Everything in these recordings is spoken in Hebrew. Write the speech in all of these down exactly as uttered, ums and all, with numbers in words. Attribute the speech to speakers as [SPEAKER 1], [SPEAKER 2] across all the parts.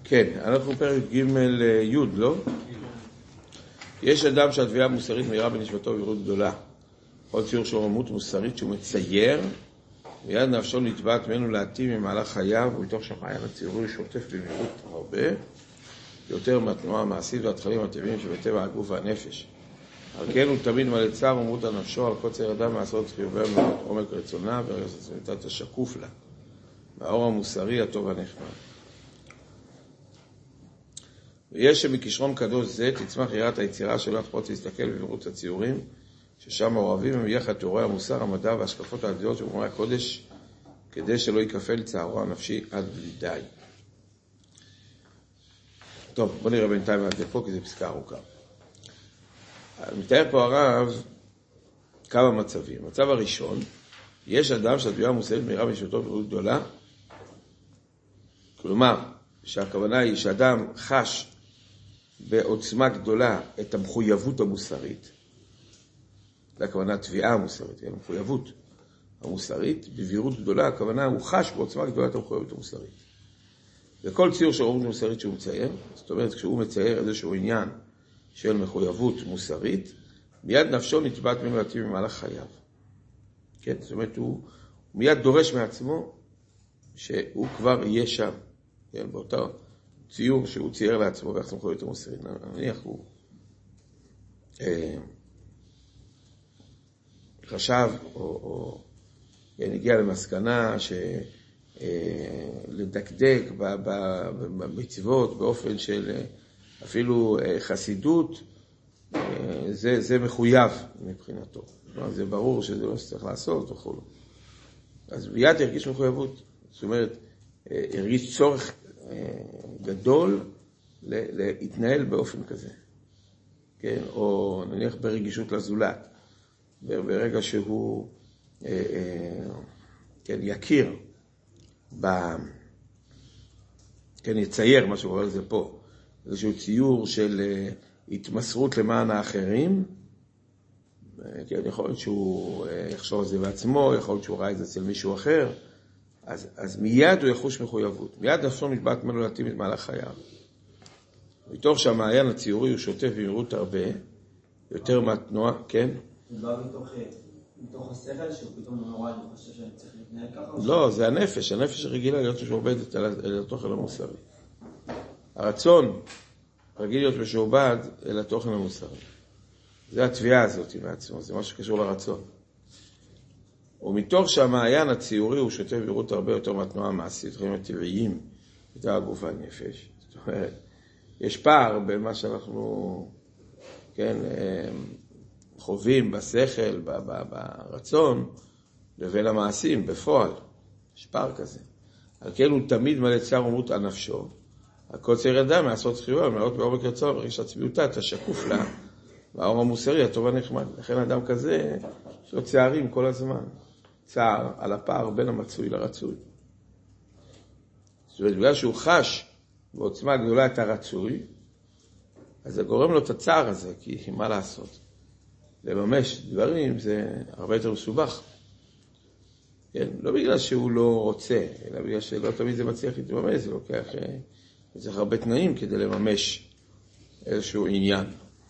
[SPEAKER 1] כן, אנחנו פרק ג' י', לא? יש אדם שהתביעה המוסרית מהירה בנשמתו בבירות גדולה. כל ציור של רמות מוסרית שהוא מצייר, ויד נפשו נתבעת ממנו להתאים ממהלך חייו, ומתוך שמעיין הציורי שוטף במהירות הרבה, יותר מהתנועה המעשית והתכנים הטבעיים שבטבע הגוף והנפש. על כן הוא תמיד מלא צער ומרות על נפשו, על קוצר אדם מעשות חיובי מאוד עומק רצונה, ורגש עצמיתת השקוף לה, מהאור המוסרי הטוב והנחמד. ויש שבכישרון קדוש זה תצמח יראת היצירה שלא יכפות להסתכל בבירות הציורים, ששם אוהבים הם יחד תיאורי המוסר, המדע והשקפות העדיות של גמרי הקודש, כדי שלא יקפל צערו הנפשי עד בלי די. טוב, בוא נראה בינתיים עד לפה, כי זה פסקה ארוכה. מתאר פה הרב כמה מצבים. מצב הראשון, יש אדם שהתביעה המוסרית מהירה בנשמתו בבירות גדולה, כלומר, שהכוונה היא שאדם חש בעוצמה גדולה את המחויבות המוסרית, זה הכוונה התביעה המוסרית, המחויבות המוסרית, בבירות גדולה, הכוונה הוא חש בעוצמה גדולה את המחויבות המוסרית. וכל ציור של רמות מוסרית שהוא מצייר, זאת אומרת, כשהוא מצייר איזשהו עניין של מחויבות מוסרית, מיד נפשו נתבעת ממנו להתאים במהלך חייו. כן, זאת אומרת, הוא מיד דורש מעצמו שהוא כבר יהיה שם. כן, באותו ציור שהוא צייר לעצמו ביחס למחויבות המוסרית. נניח הוא אה, חשב או, או כן, הגיע למסקנה שלדקדק אה, במצוות באופן של אה, אפילו אה, חסידות, אה, זה, זה מחויב מבחינתו. זה ברור שזה לא שצריך לעשות וכו'. אז מיד הרגיש מחויבות. זאת אומרת, הרגיש צורך גדול להתנהל באופן כזה. כן? או נניח ברגישות לזולת. ברגע שהוא כן, יכיר, ב, כן, יצייר, מה שהוא קורא לזה פה, איזשהו ציור של התמסרות למען האחרים, כן, יכול להיות שהוא יחשוב על זה בעצמו, יכול להיות שהוא ראה את זה אצל מישהו אחר, אז, אז מיד הוא יחוש מחויבות. מיד נפשו נתבעת ממנו להתאים את מהלך חייו. מתוך שהמעיין הציורי הוא שוטף במהירות הרבה, יותר מהתנועה, כן?
[SPEAKER 2] זה בא מתוך, מתוך השכל שהוא פתאום נורא, אני חושב שאני צריך להתנהל ככה?
[SPEAKER 1] לא, זה הנפש. הנפש רגילה להיות משועבדת אל התוכן המוסרי. הרצון רגיל להיות משועבד אל התוכן המוסרי. זה התביעה הזאת מעצמו, זה משהו שקשור לרצון. ומתוך שהמעיין הציורי הוא שוטף במהירות הרבה יותר מהתנועה המעשית, חיים הטבעיים, יותר הגוף והנפש. זאת אומרת, יש פער בין מה שאנחנו, כן, חווים בשכל, ברצון, לבין המעשים, בפועל. יש פער כזה. על כן הוא תמיד מלא צער ומרות על נפשו. הקוצר אדם מעשות זכירה, מלאות בעומק רצון, מרגיש עצמיותה, אתה שקוף לה, והאור המוסרי, הטוב הנחמד. לכן אדם כזה, יש לו צערים כל הזמן. צער על הפער בין המצוי לרצוי. זאת אומרת, בגלל שהוא חש בעוצמה גדולה את הרצוי, אז זה גורם לו את הצער הזה, כי מה לעשות? לממש דברים זה הרבה יותר מסובך. כן? לא בגלל שהוא לא רוצה, אלא בגלל שלא תמיד זה מצליח להתממש, זה לוקח, זה צריך הרבה תנאים כדי לממש איזשהו עניין.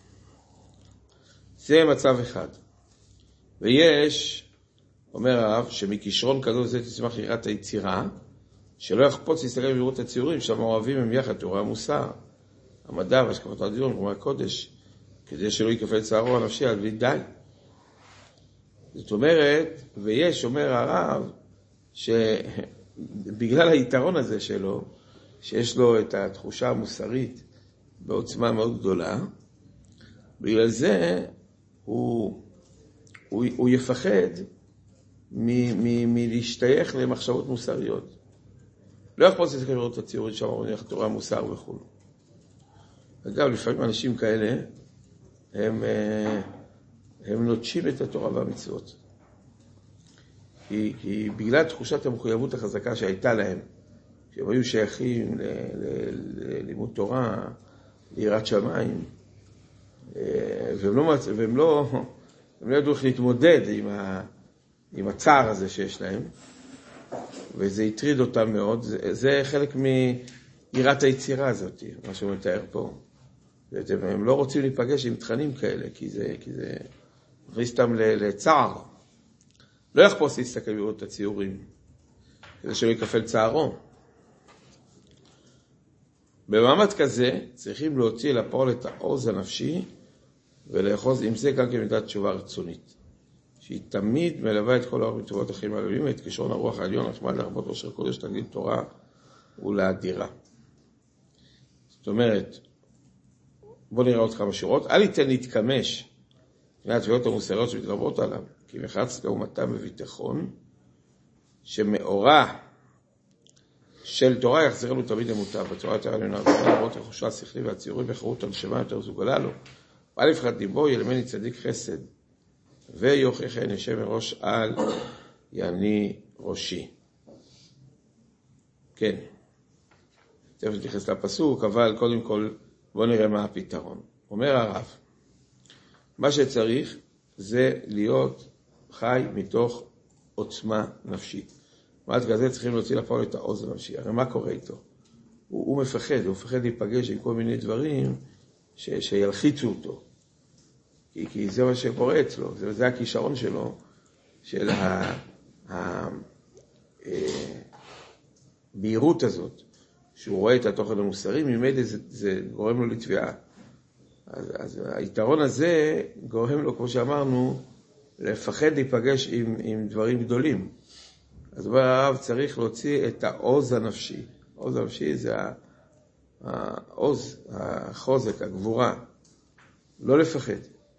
[SPEAKER 1] זה מצב אחד. ויש, אומר הרב, שמכישרון כזו זה תצמח יראת היצירה, שלא יחפוץ להסתכל בבירות הציורים, שם אוהבים הם יחד תיאורי המוסר, המדע והשקפות העדיות, גמרי הקודש, כדי שלא יקפל צערו הנפשי עד בלי די. זאת אומרת, ויש, אומר הרב, שבגלל היתרון הזה שלו, שיש לו את התחושה המוסרית בעוצמה מאוד גדולה, בגלל זה הוא, הוא, הוא יפחד מלהשתייך למחשבות מוסריות. לא יחפוץ להסתכל בבירות הציורית, שם אומרים איך תיאורי המוסר וכו'. אגב, לפעמים אנשים כאלה, הם, הם נוטשים את התורה והמצוות. כי, כי בגלל תחושת המחויבות החזקה שהייתה להם, שהם היו שייכים ללימוד תורה, ליראת שמיים, והם לא, והם לא, הם לא ידעו איך להתמודד עם, ה, עם הצער הזה שיש להם, וזה הטריד אותם מאוד. זה, זה חלק מ, יראת היצירה הזאת, מה שהוא מתאר פה. הם לא רוצים להיפגש עם תכנים כאלה, כי זה, כי זה מכניס אותם לצער. לא יחפוץ להסתכל לראות את הציורים, כדי שלא יקפל צערו. במעמד כזה צריכים להוציא לפועל את העוז הנפשי, ולאחוז עם זה גם כמידת תשובה רצונית, שהיא תמיד מלווה את כל האור וטובות החיים העלולים, את כשרון הרוח העליון, נחמד להרבות אושר קודש, תגדיל תורה ולאדירה. זאת אומרת, בוא נראה עוד כמה שורות. אל יתן להתקמש לפני התביעות המוסריות שמתרבות עליו, כי מחץ לאומתם בביטחון, שמאורה של תורה יחזר לו תמיד למוטב, בצורה יותר עליונה, ולראות החושה השכלי והציורי וחירות הנשמה יותר זוגלה לו. ואל יפחד ליבו, ילמני צדיק חסד, ויוכיח אין ישב מראש על יעני ראשי. כן. תכף נתייחס לפסוק, אבל קודם כל בוא נראה מה הפתרון. אומר הרב, מה שצריך זה להיות חי מתוך עוצמה נפשית. מעט כזה צריכים להוציא לפועל את העוז הנפשי. הרי מה קורה איתו? הוא, הוא מפחד, הוא מפחד להיפגש עם כל מיני דברים ש, שילחיצו אותו. כי, כי זה מה שקורה אצלו, זה, זה הכישרון שלו, של הבהירות הזאת, שהוא רואה את התוכן המוסרי, ממילא זה, זה גורם לו לתביעה. אז, אז היתרון הזה גורם לו, כמו שאמרנו, לפחד להיפגש עם, עם דברים גדולים. אז אומר הרב, צריך להוציא את העוז הנפשי. העוז הנפשי זה העוז, החוזק, הגבורה. לא לפחד.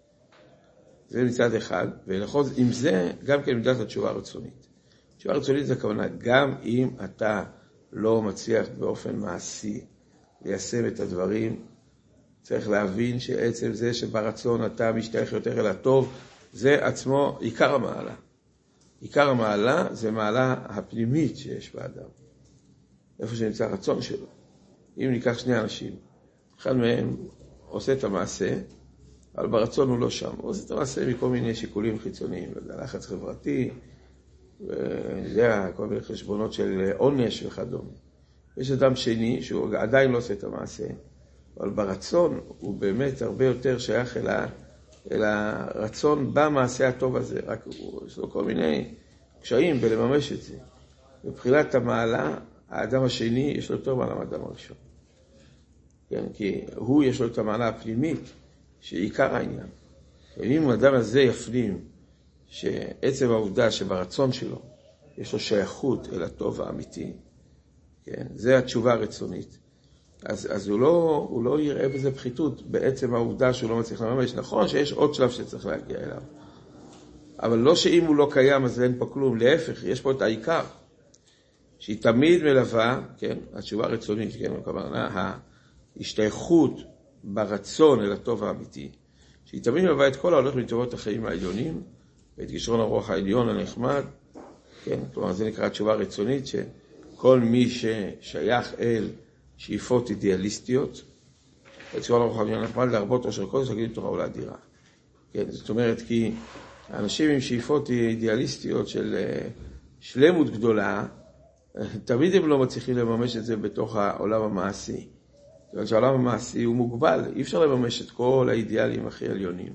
[SPEAKER 1] זה מצד אחד, ולחוז עם זה גם כן מידת התשובה הרצונית. התשובה הרצונית זה הכוונה, גם אם אתה לא מצליח באופן מעשי ליישם את הדברים, צריך להבין שעצם זה שברצון אתה משתייך יותר אל הטוב, זה עצמו עיקר המעלה. עיקר המעלה זה מעלה הפנימית שיש באדם. איפה שנמצא הרצון שלו. אם ניקח שני אנשים, אחד מהם עושה את המעשה, אבל ברצון הוא לא שם. הוא עושה את המעשה מכל מיני שיקולים חיצוניים, לחץ חברתי, ואני יודע, כל מיני חשבונות של עונש וכדומה. יש אדם שני שהוא עדיין לא עושה את המעשה, אבל ברצון הוא באמת הרבה יותר שייך אל, ה, אל הרצון במעשה הטוב הזה. רק הוא, יש לו כל מיני קשיים בלממש את זה. מבחינת המעלה, האדם השני יש לו יותר מעלה מהאדם הראשון. כן? כי הוא יש לו את המעלה הפנימית, שעיקר העניין. אם האדם הזה יפנים שעצם העובדה שברצון שלו יש לו שייכות אל הטוב האמיתי, כן? זה התשובה הרצונית. אז, אז הוא, לא, הוא לא יראה בזה פחיתות בעצם העובדה שהוא לא מצליח לממש. נכון שיש עוד שלב שצריך להגיע אליו. אבל לא שאם הוא לא קיים אז אין פה כלום. להפך, יש פה את העיקר. שהיא תמיד מלווה, כן? התשובה הרצונית, כן? כלומר, ההשתייכות ברצון אל הטוב האמיתי. שהיא תמיד מלווה את כל ההולך מטובות החיים העליונים, ואת כשרון הרוח העליון הנחמד, כן? כלומר, זה נקרא תשובה רצונית, שכל מי ששייך אל שאיפות אידיאליסטיות, את כשרון הרוח העליון הנחמד, להרבות אושר קודש, להגיד תורה ולאדירה. כן? זאת אומרת, כי האנשים עם שאיפות אידיאליסטיות של שלמות גדולה, תמיד הם לא מצליחים לממש את זה בתוך העולם המעשי. זאת אומרת שהעולם המעשי הוא מוגבל, אי אפשר לממש את כל האידיאלים הכי עליונים.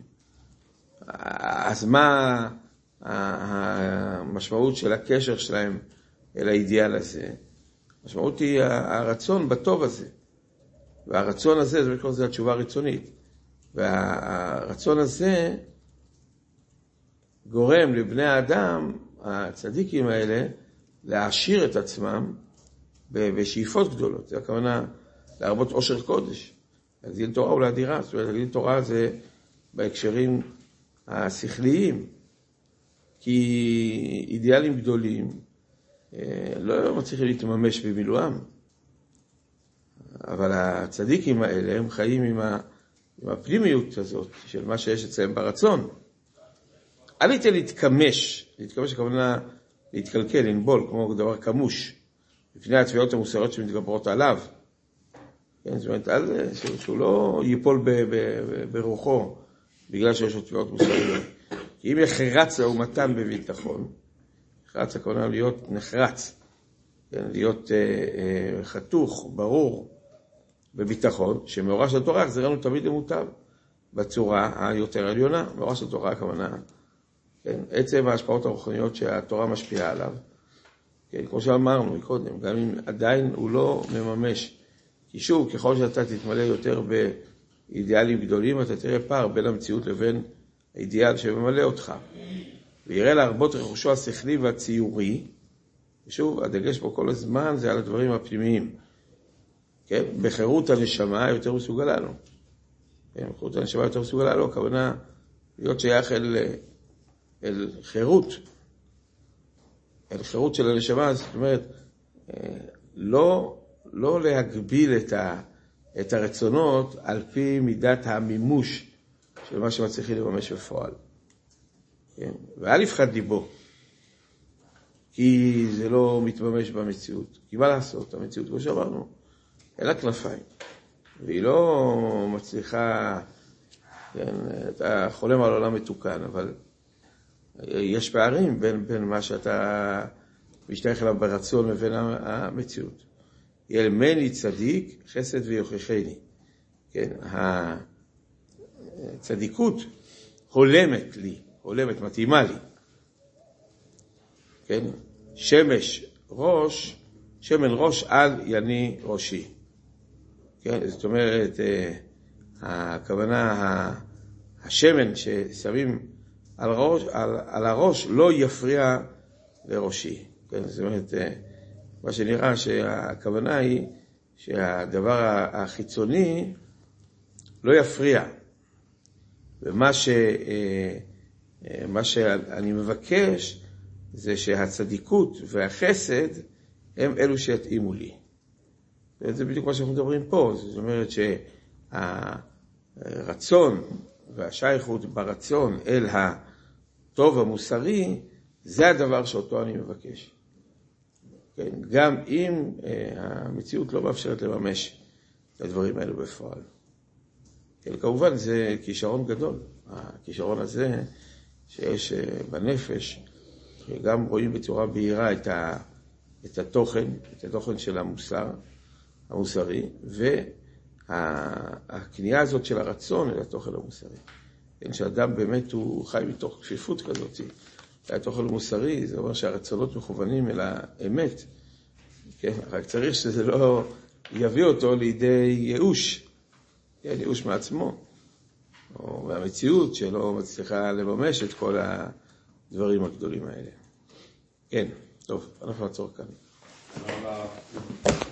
[SPEAKER 1] אז מה המשמעות של הקשר שלהם אל האידיאל הזה? המשמעות היא הרצון בטוב הזה. והרצון הזה, זה בכל זה התשובה הרצונית. והרצון הזה גורם לבני האדם, הצדיקים האלה, להעשיר את עצמם בשאיפות גדולות. זה הכוונה להרבות אושר קודש. להגדיל תורה ולאדירה. זאת אומרת, להגדיל תורה זה בהקשרים השכליים. כי אידיאלים גדולים לא מצליחים להתממש במילואם. אבל הצדיקים האלה הם חיים עם, ה, עם הפנימיות הזאת של מה שיש אצלם ברצון. אל יתן להתקמש. להתקמש הכוונה להתקלקל, לנבול, כמו דבר כמוש. לפני התביעות המוסריות שמתגברות עליו. כן, זאת אומרת, על, שהוא לא ייפול ב, ב, ב, ברוחו, בגלל שיש לו תביעות מוסריות. כי אם יחרץ לעומתם בביטחון, נחרץ הכוונה להיות נחרץ, כן, להיות אה, אה, חתוך, ברור, בביטחון, שמאורה של התורה יחזיר לנו תמיד למוטב, בצורה היותר עליונה. מאורה של התורה הכוונה, כן, עצם ההשפעות הרוחניות שהתורה משפיעה עליו, כן, כמו שאמרנו קודם, גם אם עדיין הוא לא מממש, כי שוב, ככל שאתה תתמלא יותר באידיאלים גדולים, אתה תראה פער בין המציאות לבין האידיאל שממלא אותך, ויראה להרבות רכושו השכלי והציורי, ושוב, הדגש פה כל הזמן זה על הדברים הפנימיים, כן, בחירות הנשמה יותר מסוגלה לו, כן, בחירות הנשמה יותר מסוגלה לו, הכוונה להיות שייך אל, אל חירות, אל חירות של הנשמה, זאת אומרת, לא, לא להגביל את, ה, את הרצונות על פי מידת המימוש של מה שמצליחים לממש בפועל. כן? ואל יפחד ליבו, כי זה לא מתממש במציאות. כי מה לעשות? המציאות, כמו שאמרנו, אין לה כנפיים. והיא לא מצליחה, כן, אתה חולם על עולם מתוקן, אבל יש פערים בין, בין מה שאתה משתייך אליו ברצון לבין המציאות. ילמני צדיק, חסד ויוכיחני. כן, הצדיקות הולמת לי, הולמת, מתאימה לי. כן, שמש ראש, שמן ראש על יני ראשי. כן, זאת אומרת, הכוונה, השמן ששמים על הראש, על, על הראש לא יפריע לראשי. כן, זאת אומרת, מה שנראה שהכוונה היא שהדבר החיצוני לא יפריע. ומה ש, מה שאני מבקש זה שהצדיקות והחסד הם אלו שיתאימו לי. זה בדיוק מה שאנחנו מדברים פה. זאת אומרת שהרצון והשייכות ברצון אל הטוב המוסרי, זה הדבר שאותו אני מבקש. כן, גם אם המציאות לא מאפשרת לממש את הדברים האלו בפועל. כן, כמובן זה כישרון גדול. הכישרון הזה שיש בנפש, גם רואים בצורה בהירה את, ה, את התוכן, את התוכן של המוסר, המוסרי, והקנייה הזאת של הרצון אל התוכן המוסרי. כן, שאדם באמת הוא חי מתוך כפיפות כזאת. התוכן המוסרי, זה אומר שהרצונות מכוונים אל האמת. כן, רק צריך שזה לא יביא אותו לידי ייאוש. כן, ייאוש מעצמו. או מהמציאות שלא מצליחה לממש את כל הדברים הגדולים האלה. כן, טוב, אנחנו נעצור כאן.